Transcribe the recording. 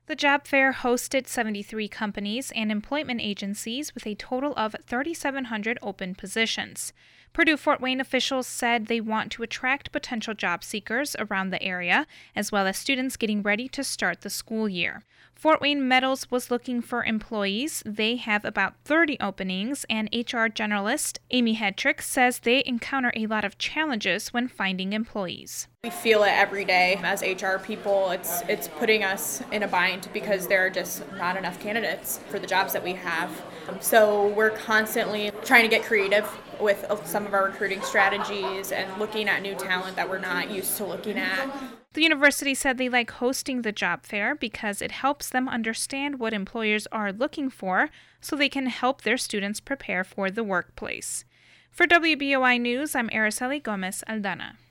The job fair hosted 73 companies and employment agencies with a total of 3,700 open positions. Purdue Fort Wayne officials said they want to attract potential job seekers around the area, as well as students getting ready to start the school year. Fort Wayne Metals was looking for employees. They have about 30 openings, and HR generalist Amy Hedrick says they encounter a lot of challenges when finding employees. We feel it every day as HR people. It's putting us in a bind because there are just not enough candidates for the jobs that we have. So we're constantly trying to get creative with some of our recruiting strategies and looking at new talent that we're not used to looking at. The university said they like hosting the job fair because it helps them understand what employers are looking for so they can help their students prepare for the workplace. For WBOI News, I'm Araceli Gomez Aldana.